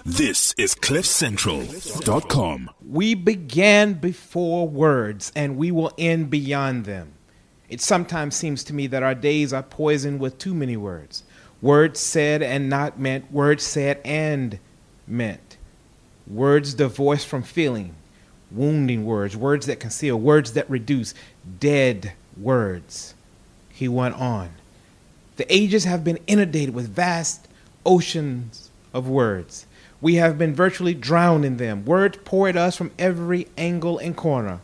This is CliffCentral.com. We began before words, and we will end beyond them. It sometimes seems to me that our days are poisoned with too many words. Words said and not meant, words said and meant. Words divorced from feeling, wounding words, words that conceal, words that reduce, dead words. He went on. The ages have been inundated with vast oceans of words. We have been virtually drowned in them. Words pour at us from every angle and corner.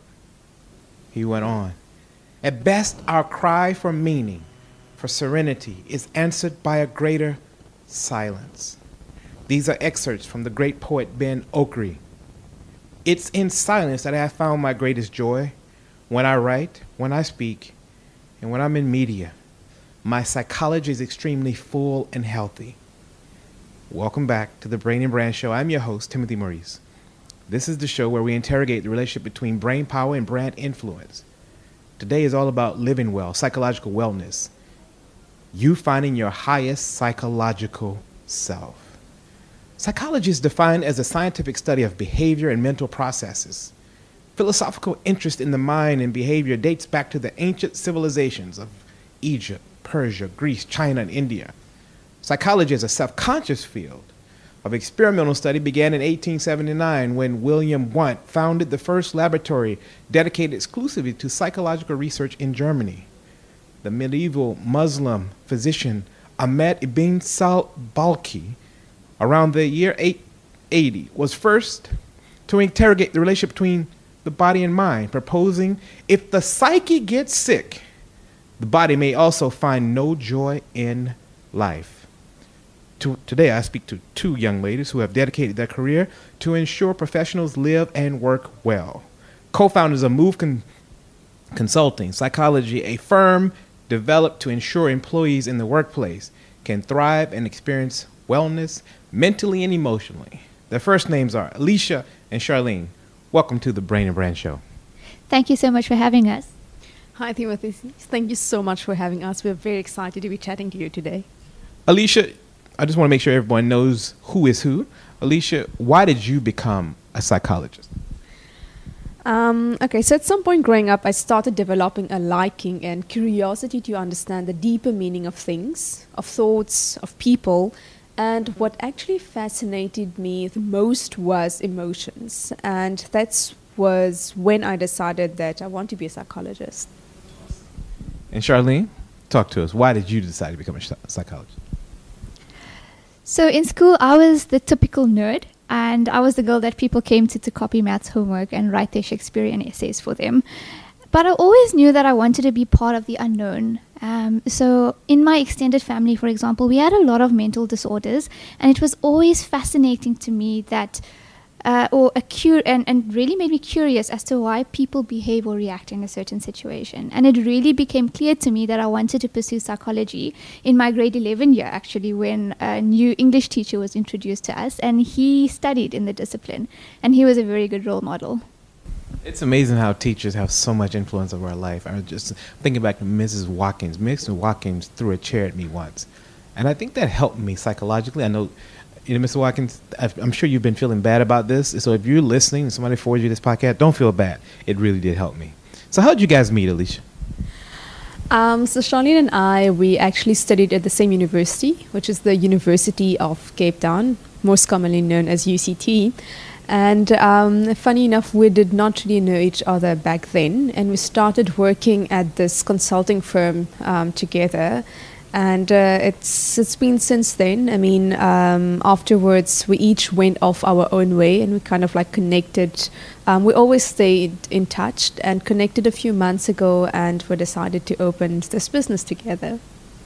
He went on. At best, our cry for meaning, for serenity, is answered by a greater silence. These are excerpts from the great poet Ben Okri. It's in silence that I have found my greatest joy. When I write, when I speak, and when I'm in media, my psychology is extremely full and healthy. Welcome back to the Brain and Brand Show. I'm your host, Timothy Maurice. This is the show where we interrogate the relationship between brain power and brand influence. Today is all about living well, psychological wellness. You finding your highest psychological self. Psychology is defined as a scientific study of behavior and mental processes. Philosophical interest in the mind and behavior dates back to the ancient civilizations of Egypt, Persia, Greece, China, and India. Psychology as a self-conscious field of experimental study began in 1879 when William Wundt founded the first laboratory dedicated exclusively to psychological research in Germany. The medieval Muslim physician Ahmed ibn Balkhi, around the year 880, was first to interrogate the relationship between the body and mind, proposing if the psyche gets sick, the body may also find no joy in life. Today, I speak to two young ladies who have dedicated their career to ensure professionals live and work well. Co-founders of Move Consulting Psychology, a firm developed to ensure employees in the workplace can thrive and experience wellness mentally and emotionally. Their first names are Alicia and Charlene. Welcome to the Brain and Brand Show. Thank you so much for having us. Hi, Timothy. Thank you so much for having us. We're very excited to be chatting to you today. Alicia, I just want to make sure everyone knows who is who. Alicia, why did you become a psychologist? Okay, so at some point growing up, I started developing a liking and curiosity to understand the deeper meaning of things, of thoughts, of people. And what actually fascinated me the most was emotions. And that was when I decided that I want to be a psychologist. And Charlene, talk to us. Why did you decide to become a psychologist? So in school, I was the typical nerd, and I was the girl that people came to copy maths homework and write their Shakespearean essays for them. But I always knew that I wanted to be part of the unknown. So in my extended family, for example, we had a lot of mental disorders, and it was always fascinating to me that and really made me curious as to why people behave or react in a certain situation. And it really became clear to me that I wanted to pursue psychology in my grade 11 year, actually, when a new English teacher was introduced to us, and he studied in the discipline, and he was a very good role model. It's amazing how teachers have so much influence over our life. I was just thinking back to Mrs. Watkins. Mrs. Watkins threw a chair at me once, and I think that helped me psychologically. I know, Mr. Watkins, I'm sure you've been feeling bad about this. So if you're listening and somebody forwards you this podcast, don't feel bad. It really did help me. So how did you guys meet, Alicia? So Charlene and I, we actually studied at the same university, which is the University of Cape Town, most commonly known as UCT. And funny enough, we did not really know each other back then. And we started working at this consulting firm together. And it's been since then. I mean, afterwards, we each went off our own way, and we kind of like connected. We always stayed in touch and connected a few months ago, and we decided to open this business together.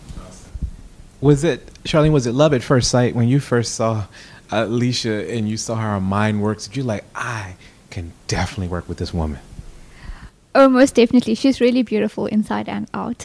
Charlene, was it love at first sight when you first saw Alicia and you saw how her mind works? Did you like, I can definitely work with this woman? Oh, most definitely. She's really beautiful inside and out.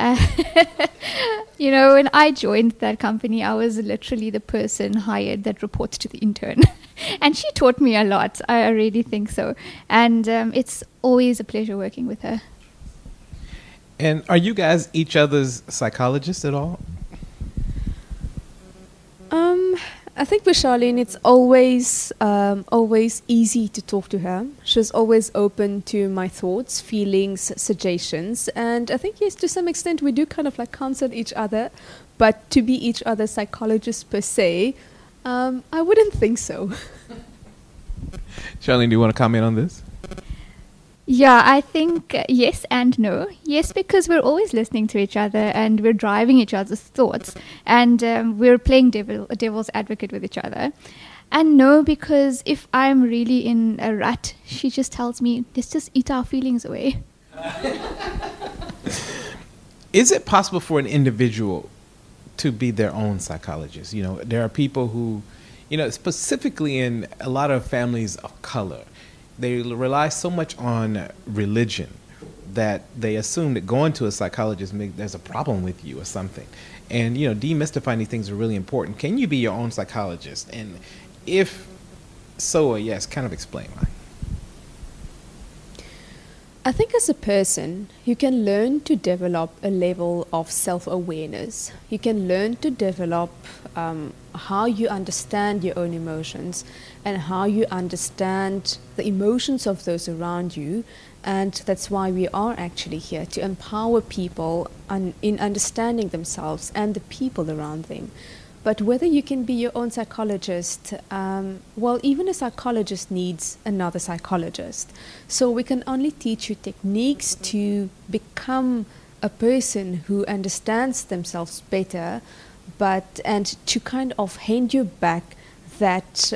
When I joined that company, I was literally the person hired that reports to the intern. And she taught me a lot. I really think so. And it's always a pleasure working with her. And are you guys each other's psychologists at all? I think with Charlene, it's always easy to talk to her. She's always open to my thoughts, feelings, suggestions. And I think, yes, to some extent, we do kind of like counsel each other. But to be each other's psychologists per se, I wouldn't think so. Charlene, do you want to comment on this? Yeah, I think yes and no. Yes, because we're always listening to each other and we're driving each other's thoughts, and we're playing devil's advocate with each other. And no, because if I'm really in a rut, she just tells me, let's just eat our feelings away. Is it possible for an individual to be their own psychologist? You know, there are people who, you know, specifically in a lot of families of color, they rely so much on religion that they assume that going to a psychologist there's a problem with you or something. And, you know, demystifying these things are really important. Can you be your own psychologist? And if so, yes, kind of explain why. I think as a person, you can learn to develop a level of self-awareness. You can learn to develop how you understand your own emotions and how you understand the emotions of those around you. And that's why we are actually here, to empower people in understanding themselves and the people around them. But whether you can be your own psychologist, well, even a psychologist needs another psychologist. So we can only teach you techniques to become a person who understands themselves better, and to kind of hand you back that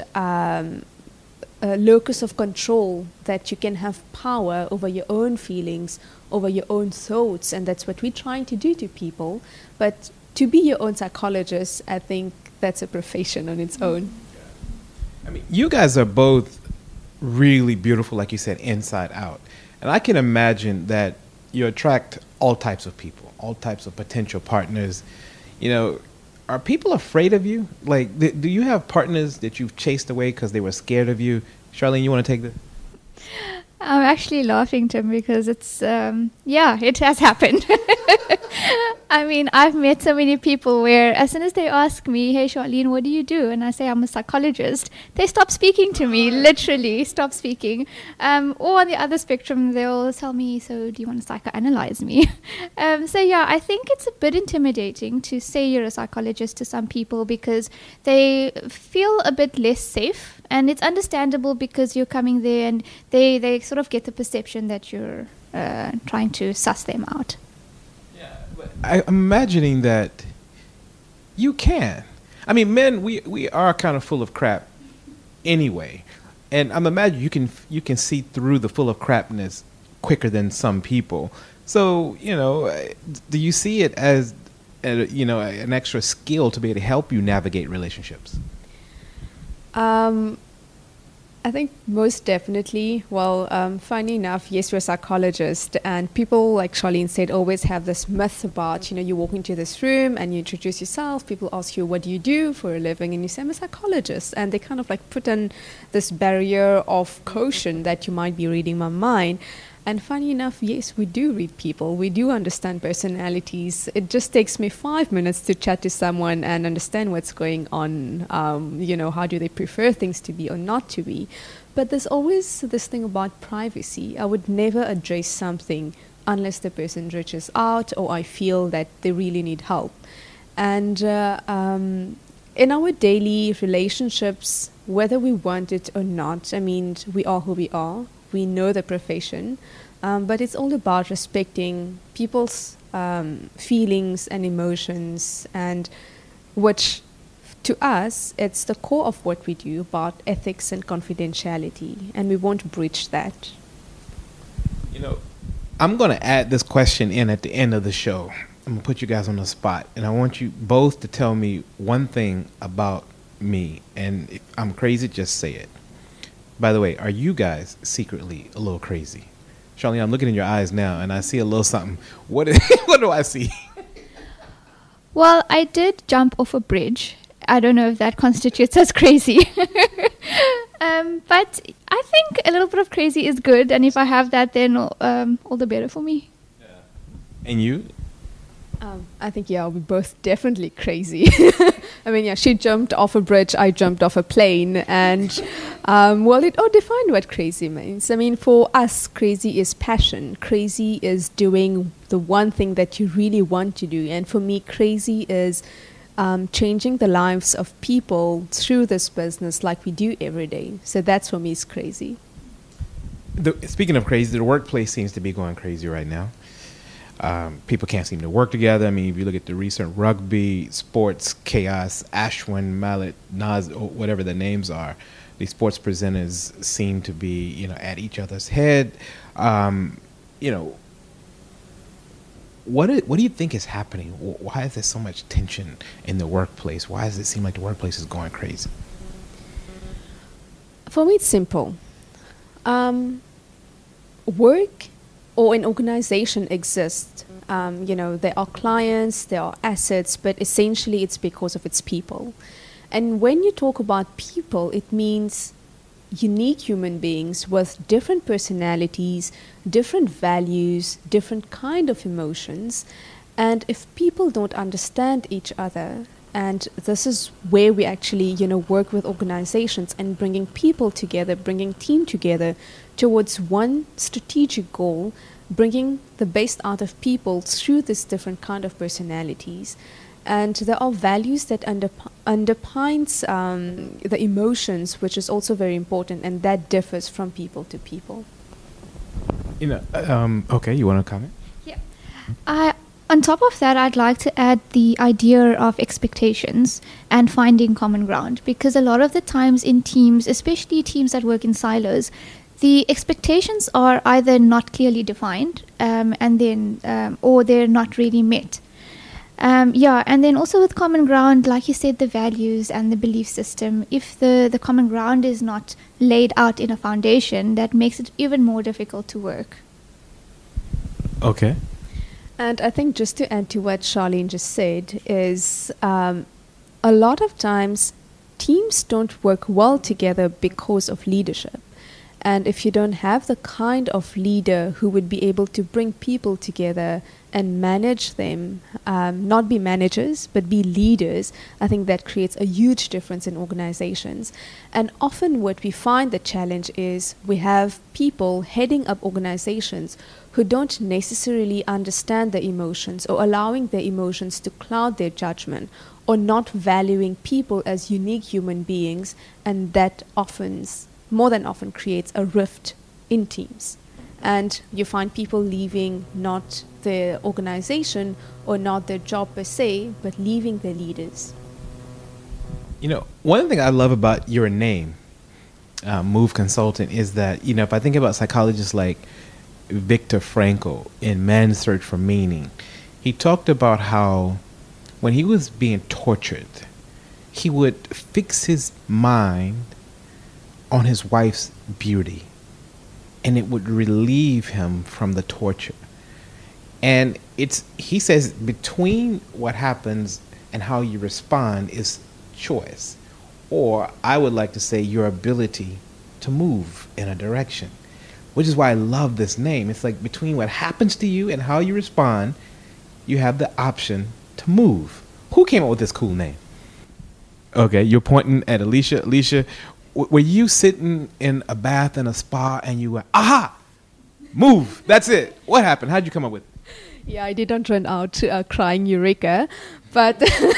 locus of control, that you can have power over your own feelings, over your own thoughts. And that's what we're trying to do to people. But to be your own psychologist, I think that's a profession on its own. I mean, you guys are both really beautiful, like you said, inside out. And I can imagine that you attract all types of people, all types of potential partners. You know, are people afraid of you? Like, do you have partners that you've chased away because they were scared of you? Charlene, you want to take this? I'm actually laughing, Tim, because it's, it has happened. I mean, I've met so many people where as soon as they ask me, hey, Charlene, what do you do? And I say, I'm a psychologist. They stop speaking to me, literally stop speaking. Or on the other spectrum, they'll tell me, so do you want to psychoanalyze me? I think it's a bit intimidating to say you're a psychologist to some people because they feel a bit less safe. And it's understandable because you're coming there and they sort of get the perception that you're trying to suss them out. Yeah, but I'm imagining that you can. I mean, men, we are kind of full of crap anyway. And I'm imagining you can see through the full of crapness quicker than some people. So, you know, do you see it as, an extra skill to be able to help you navigate relationships? I think most definitely. Well, funny enough, yes, we're a psychologist, and people, like Charlene said, always have this myth about, you walk into this room and you introduce yourself, people ask you, what do you do for a living? And you say, I'm a psychologist. And they kind of like put in this barrier of caution that you might be reading my mind. And funny enough, yes, we do read people. We do understand personalities. It just takes me 5 minutes to chat to someone and understand what's going on. How do they prefer things to be or not to be? But there's always this thing about privacy. I would never address something unless the person reaches out or I feel that they really need help. And in our daily relationships, whether we want it or not, I mean, we are who we are. We know the profession, but it's all about respecting people's feelings and emotions, and which to us, it's the core of what we do about ethics and confidentiality, and we won't breach that. I'm going to add this question in at the end of the show. I'm going to put you guys on the spot, and I want you both to tell me one thing about me, and if I'm crazy, just say it. By the way, are you guys secretly a little crazy? Charlene, I'm looking in your eyes now, and I see a little something. What do I see? Well, I did jump off a bridge. I don't know if that constitutes as crazy. But I think a little bit of crazy is good, and if I have that, then all the better for me. Yeah. And you? I think, yeah, we're both definitely crazy. I mean, yeah, she jumped off a bridge, I jumped off a plane, and, well, it all defined what crazy means. I mean, for us, crazy is passion. Crazy is doing the one thing that you really want to do. And for me, crazy is changing the lives of people through this business like we do every day. So that's for me is crazy. Speaking of crazy, the workplace seems to be going crazy right now. People can't seem to work together. I mean, if you look at the recent rugby, sports, chaos, Ashwin, Mallet, Naz, or whatever the names are, these sports presenters seem to be, at each other's head. What do you think is happening? Why is there so much tension in the workplace? Why does it seem like the workplace is going crazy? For me, it's simple. Work or an organization exists. There are clients, there are assets, but essentially it's because of its people. And when you talk about people, it means unique human beings with different personalities, different values, different kind of emotions. And if people don't understand each other, and this is where we actually, work with organizations and bringing people together, bringing team together towards one strategic goal, bringing the best out of people through this different kind of personalities. And there are values that underpins the emotions, which is also very important, and that differs from people to people. Okay, you want to comment? Yeah. On top of that, I'd like to add the idea of expectations and finding common ground, because a lot of the times in teams, especially teams that work in silos, the expectations are either not clearly defined or they're not really met. And then also with common ground, like you said, the values and the belief system, if the common ground is not laid out in a foundation, that makes it even more difficult to work. Okay. And I think just to add to what Charlene just said is a lot of times teams don't work well together because of leadership. And if you don't have the kind of leader who would be able to bring people together and manage them, not be managers, but be leaders, I think that creates a huge difference in organizations. And often what we find the challenge is we have people heading up organizations who don't necessarily understand their emotions or allowing their emotions to cloud their judgment or not valuing people as unique human beings, and that more than often creates a rift in teams. And you find people leaving not their organization or not their job per se, but leaving their leaders. One thing I love about your name, Move Consultant, is that, if I think about psychologists like Viktor Frankl in Man's Search for Meaning, he talked about how when he was being tortured, he would fix his mind on his wife's beauty, and it would relieve him from the torture. And he says between what happens and how you respond is choice, or I would like to say your ability to move in a direction, which is why I love this name. It's like between what happens to you and how you respond, you have the option to move. Who came up with this cool name? Okay, you're pointing at Alicia. Alicia, were you sitting in a bath in a spa and you went, aha, move, that's it? What happened? How'd you come up with it? Yeah, I didn't run out crying eureka, but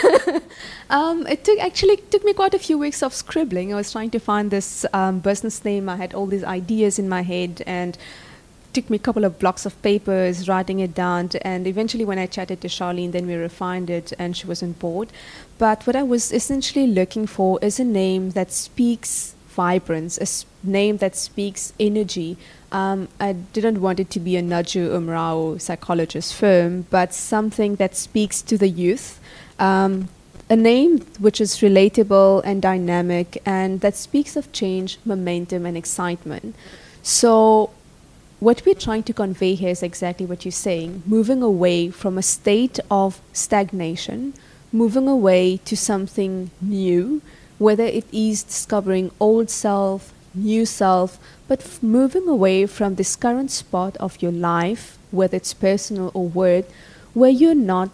it took me quite a few weeks of scribbling. I was trying to find this business name. I had all these ideas in my head, and took me a couple of blocks of papers, writing it down, and eventually when I chatted to Charlene, then we refined it, and she was on board. But what I was essentially looking for is a name that speaks vibrance, a name that speaks energy. I didn't want it to be a Naju Umrao psychologist firm, but something that speaks to the youth. A name which is relatable and dynamic, and that speaks of change, momentum, and excitement. So what we're trying to convey here is exactly what you're saying, moving away from a state of stagnation, moving away to something new, whether it is discovering old self, new self, but moving away from this current spot of your life, whether it's personal or work, where you're not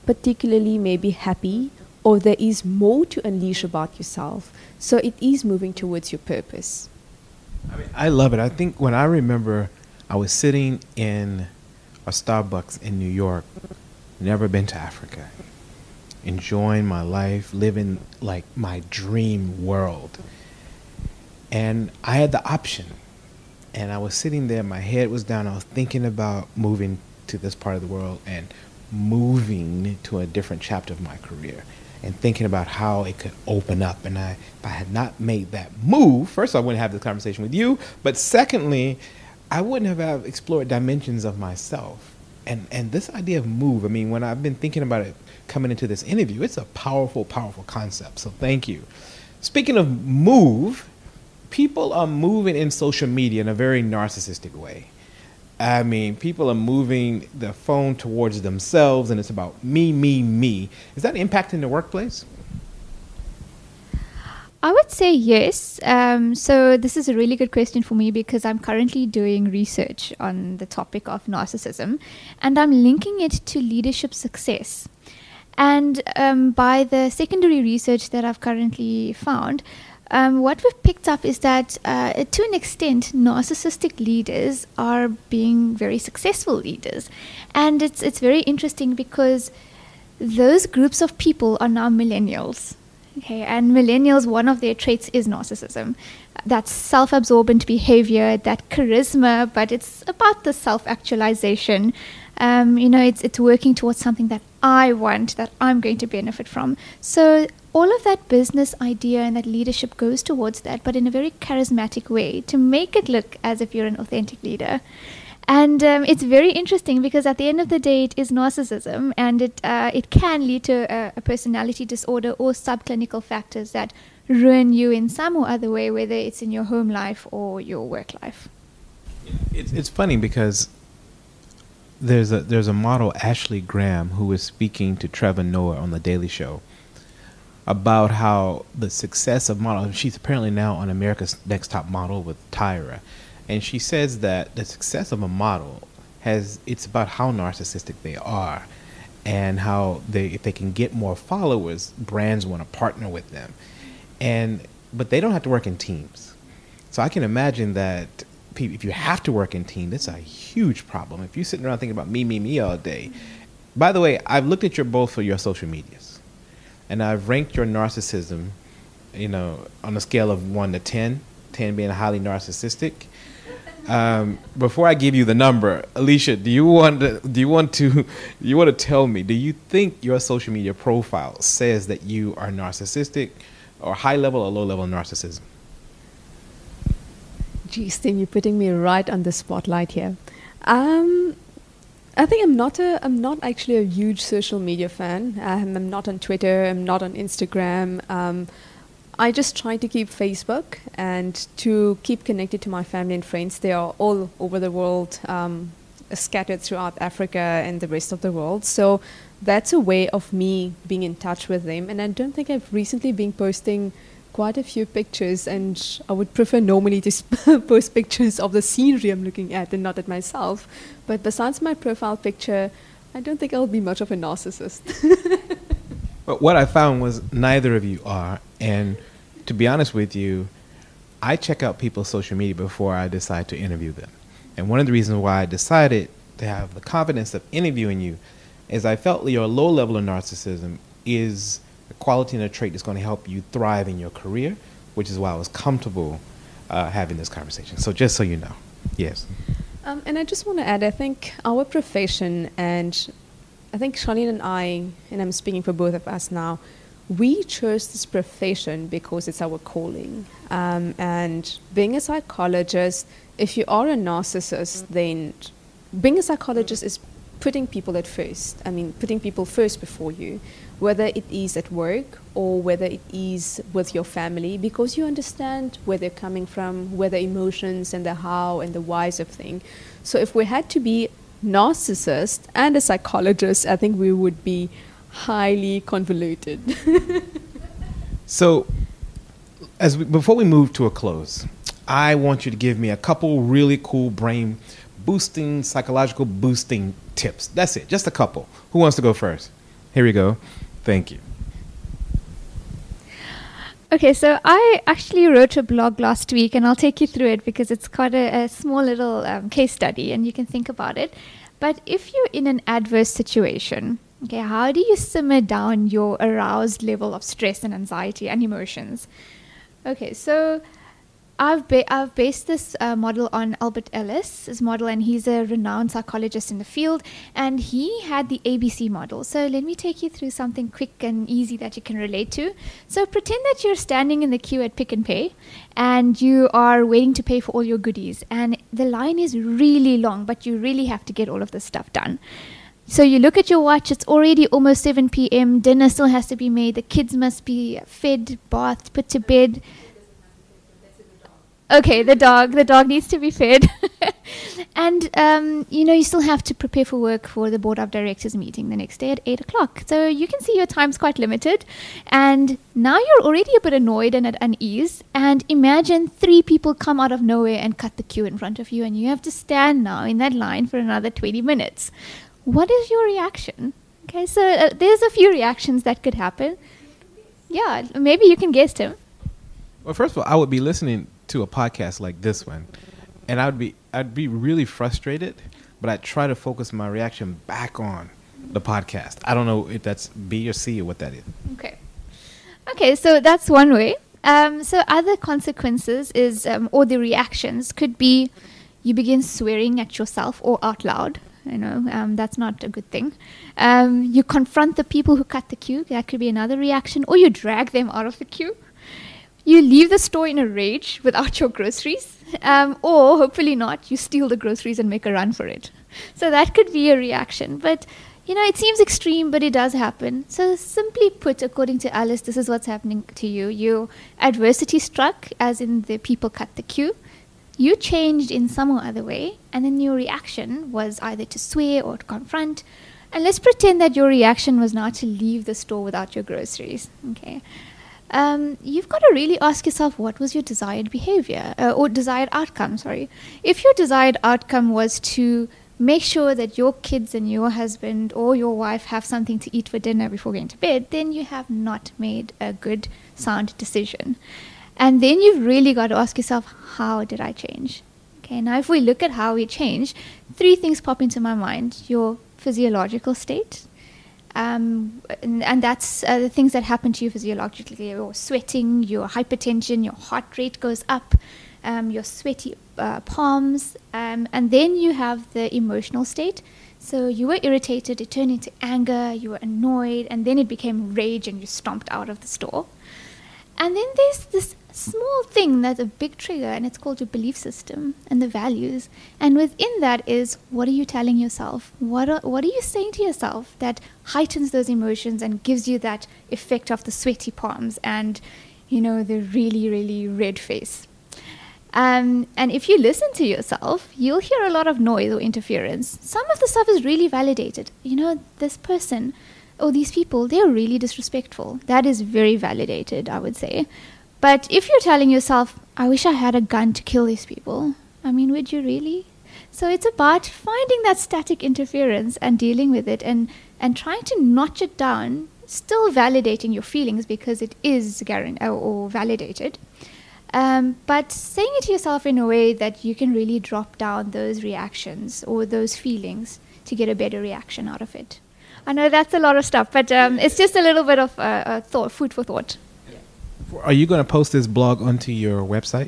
particularly maybe happy, or there is more to unleash about yourself. So it is moving towards your purpose. I mean, I love it. I think when I remember I was sitting in a Starbucks in New York, never been to Africa, enjoying my life, living like my dream world. And I had the option. And I was sitting there, my head was down, I was thinking about moving to this part of the world and moving to a different chapter of my career and thinking about how it could open up. And if I had not made that move, first I wouldn't have this conversation with you, but secondly, I wouldn't have explored dimensions of myself. And this idea of move, I mean, when I've been thinking about it coming into this interview, it's a powerful, powerful concept. So thank you. Speaking of move, people are moving in social media in a very narcissistic way. I mean, people are moving the phone towards themselves, and it's about me, me, me. Is that impacting the workplace? I would say yes. So this is a really good question for me because I'm currently doing research on the topic of narcissism, and I'm linking it to leadership success. And by the secondary research that I've currently found, what we've picked up is that to an extent, narcissistic leaders are being very successful leaders. And it's very interesting because those groups of people are now millennials. Okay, and millennials, one of their traits is narcissism. That's self-absorbent behavior, that charisma, but it's about the self-actualization. It's working towards something that I want, that I'm going to benefit from. So all of that business idea and that leadership goes towards that, but in a very charismatic way to make it look as if you're an authentic leader. And it's very interesting because at the end of the day, it is narcissism, and it can lead to a personality disorder or subclinical factors that ruin you in some or other way, whether it's in your home life or your work life. It's funny because there's a model, Ashley Graham, who was speaking to Trevor Noah on The Daily Show about how the success of models, she's apparently now on America's Next Top Model with Tyra, and she says that the success of a model it's about how narcissistic they are and how if they can get more followers, brands want to partner with them. But they don't have to work in teams. So I can imagine that if you have to work in team, that's a huge problem. If you're sitting around thinking about me, me, me all day. By the way, I've looked at both of your social medias, and I've ranked your narcissism, on a scale of 1 to 10, 10 being highly narcissistic. Before I give you the number, Alicia, do you want to tell me, do you think your social media profile says that you are narcissistic, or high level or low level narcissism? Geez, Tim, you're putting me right on the spotlight here. I think I'm not actually a huge social media fan. I'm not on Twitter. I'm not on Instagram. I just try to keep Facebook and to keep connected to my family and friends. They are all over the world, scattered throughout Africa and the rest of the world. So that's a way of me being in touch with them. And I don't think I've recently been posting quite a few pictures, and I would prefer normally to post pictures of the scenery I'm looking at and not at myself. But besides my profile picture, I don't think I'll be much of a narcissist. But what I found was neither of you are. And to be honest with you, I check out people's social media before I decide to interview them. And one of the reasons why I decided to have the confidence of interviewing you is I felt your low level of narcissism is a quality and a trait that's going to help you thrive in your career, which is why I was comfortable having this conversation. So just so you know. Yes. And I just want to add, I think our profession, and I think Charlene and I, and I'm speaking for both of us now, we chose this profession because it's our calling. And being a psychologist, if you are a narcissist, then being a psychologist is putting people at first. I mean, putting people first before you, whether it is at work or whether it is with your family, because you understand where they're coming from, where the emotions and the how and the whys of things. So if we had to be narcissist and a psychologist, I think we would be highly convoluted. So before we move to a close, I want you to give me a couple really cool brain boosting, psychological boosting tips. That's it, just a couple. Who wants to go first? Here we go. Thank you. Okay, so I actually wrote a blog last week, and I'll take you through it because it's quite a small little case study, and you can think about it. But if you're in an adverse situation, okay, how do you simmer down your aroused level of stress and anxiety and emotions? Okay, so I've based this model on Albert Ellis' model, and he's a renowned psychologist in the field, and he had the ABC model. So let me take you through something quick and easy that you can relate to. So pretend that you're standing in the queue at Pick n Pay, and you are waiting to pay for all your goodies, and the line is really long, but you really have to get all of this stuff done. So you look at your watch, it's already almost 7 p.m., dinner still has to be made, the kids must be fed, bathed, put to bed. Okay, the dog needs to be fed. And, you still have to prepare for work for the board of directors meeting the next day at 8 o'clock. So you can see your time's quite limited. And now you're already a bit annoyed and at unease. And imagine 3 people come out of nowhere and cut the queue in front of you. And you have to stand now in that line for another 20 minutes. What is your reaction? Okay, so there's a few reactions that could happen. Yeah, maybe you can guess, Tim. Well, first of all, I would be listening to a podcast like this one, and I'd be really frustrated, but I'd try to focus my reaction back on the podcast. I don't know if that's B or C or what that is. Okay, so that's one way. So other consequences is, or the reactions could be, you begin swearing at yourself or out loud. That's not a good thing. You confront the people who cut the queue. That could be another reaction. Or you drag them out of the queue. You leave the store in a rage without your groceries, or hopefully not, you steal the groceries and make a run for it. So that could be a reaction. But, it seems extreme, but it does happen. So simply put, according to Alice, this is what's happening to you. Your adversity struck, as in the people cut the queue. You changed in some or other way, and then your reaction was either to swear or to confront. And let's pretend that your reaction was now to leave the store without your groceries. Okay. You've got to really ask yourself, what was your desired behavior or desired outcome? If your desired outcome was to make sure that your kids and your husband or your wife have something to eat for dinner before going to bed, then you have not made a good, sound decision. And then you've really got to ask yourself, how did I change? Okay, now if we look at how we change, 3 things pop into my mind. Your physiological state. And that's the things that happen to you physiologically. Your sweating, your hypertension, your heart rate goes up, your sweaty palms, and then you have the emotional state. So you were irritated, it turned into anger, you were annoyed, and then it became rage and you stomped out of the store. And then there's this small thing that's a big trigger, and it's called your belief system and the values. And within that is, what are you telling yourself? What are you saying to yourself that heightens those emotions and gives you that effect of the sweaty palms and, the really, really red face? And if you listen to yourself, you'll hear a lot of noise or interference. Some of the stuff is really validated. This person or these people, they're really disrespectful. That is very validated, I would say. But if you're telling yourself, I wish I had a gun to kill these people, would you really? So it's about finding that static interference and dealing with it and trying to notch it down, still validating your feelings because it is or validated. But saying it to yourself in a way that you can really drop down those reactions or those feelings to get a better reaction out of it. I know that's a lot of stuff, but it's just a little bit of food for thought. Are you going to post this blog onto your website?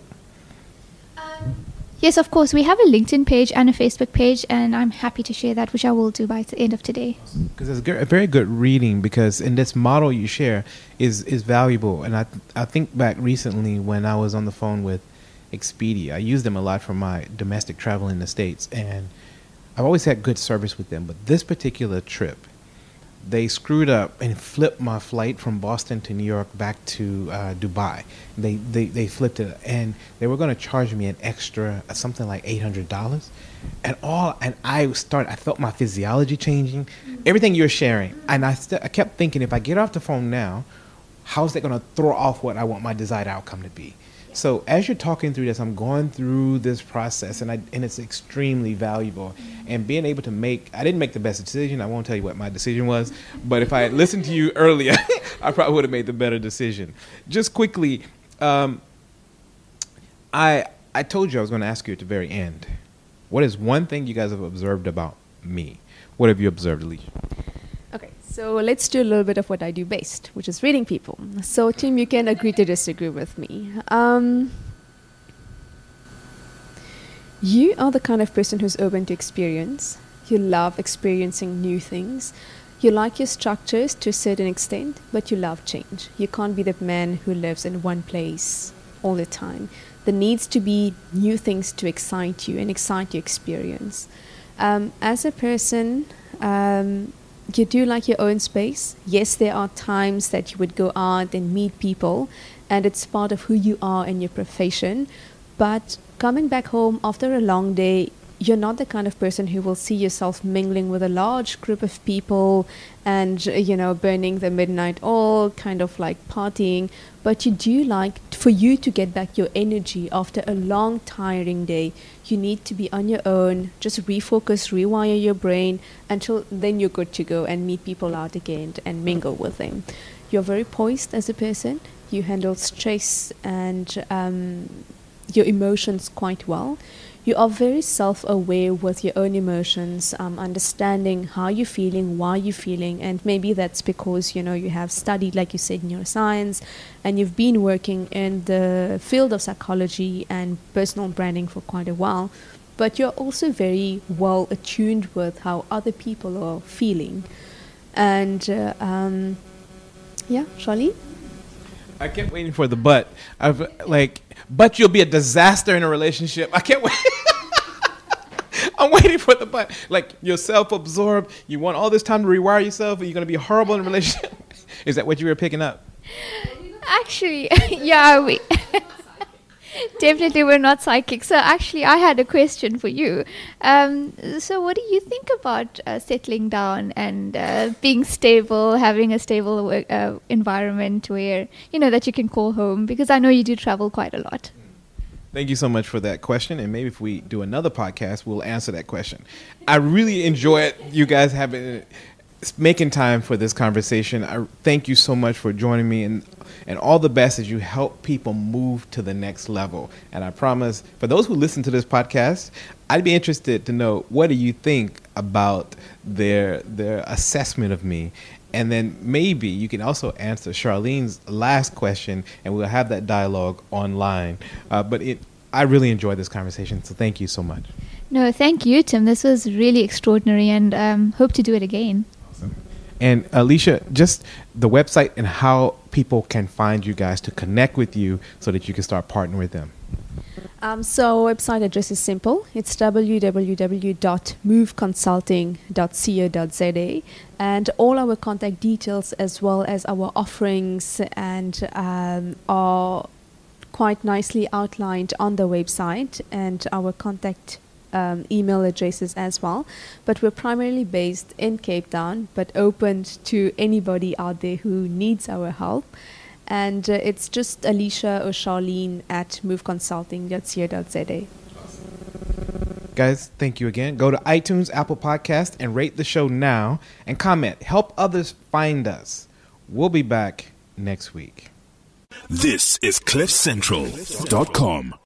Yes, of course. We have a LinkedIn page and a Facebook page, and I'm happy to share that, which I will do by the end of today. Because it's a very good reading, because in this model you share is valuable. And I think back recently when I was on the phone with Expedia. I use them a lot for my domestic travel in the States, and I've always had good service with them. But this particular trip, they screwed up and flipped my flight from Boston to New York back to Dubai. They flipped it, and they were going to charge me an extra something like $800. And I felt my physiology changing, everything you're sharing. And I kept thinking, if I get off the phone now, how's that going to throw off what I want my desired outcome to be? So as you're talking through this, I'm going through this process, and it's extremely valuable. And being able to I didn't make the best decision. I won't tell you what my decision was, but if I had listened to you earlier, I probably would have made the better decision. Just quickly, I told you I was going to ask you at the very end, what is one thing you guys have observed about me? What have you observed, Alicia? Okay, so let's do a little bit of what I do best, which is reading people. So, Tim, you can agree to disagree with me. You are the kind of person who's open to experience. You love experiencing new things. You like your structures to a certain extent, but you love change. You can't be the man who lives in one place all the time. There needs to be new things to excite you and excite your experience. As a person, you do like your own space. Yes, there are times that you would go out and meet people, and it's part of who you are in your profession. But coming back home after a long day, you're not the kind of person who will see yourself mingling with a large group of people and, burning the midnight oil, kind of like partying. But you do like, for you to get back your energy after a long, tiring day, you need to be on your own, just refocus, rewire your brain until then you're good to go and meet people out again and mingle with them. You're very poised as a person. You handle stress and your emotions quite well. You are very self-aware with your own emotions, understanding how you're feeling, why you're feeling, and maybe that's because, you have studied, like you said, neuroscience, and you've been working in the field of psychology and personal branding for quite a while, but you're also very well attuned with how other people are feeling. And, Charlene? I kept waiting for the but. But you'll be a disaster in a relationship. I can't wait. I'm waiting for the but. Like, you're self-absorbed. You want all this time to rewire yourself, and you're going to be horrible in a relationship. Is that what you were picking up? Actually, yeah, definitely we're not psychic. So actually, I had a question for you. So what do you think about settling down and being stable, having a stable environment where, that you can call home? Because I know you do travel quite a lot. Thank you so much for that question. And maybe if we do another podcast, we'll answer that question. I really enjoyed you guys making time for this conversation. I thank you so much for joining me, and all the best as you help people move to the next level. And I promise, for those who listen to this podcast, I'd be interested to know, what do you think about their assessment of me? And then maybe you can also answer Charlene's last question, and we'll have that dialogue online. I really enjoyed this conversation, so thank you so much. No, thank you, Tim. This was really extraordinary, and hope to do it again. Awesome. And Alicia, just the website and how people can find you guys to connect with you so that you can start partnering with them. So our website address is simple. It's www.moveconsulting.co.za, and all our contact details as well as our offerings and are quite nicely outlined on the website, and our contact email addresses as well. But we're primarily based in Cape Town, but open to anybody out there who needs our help. And it's just Alicia or Charlene at moveconsulting.co.za. Guys, thank you again. Go to iTunes, Apple Podcast, and rate the show now and comment. Help others find us. We'll be back next week. This is CliffCentral.com.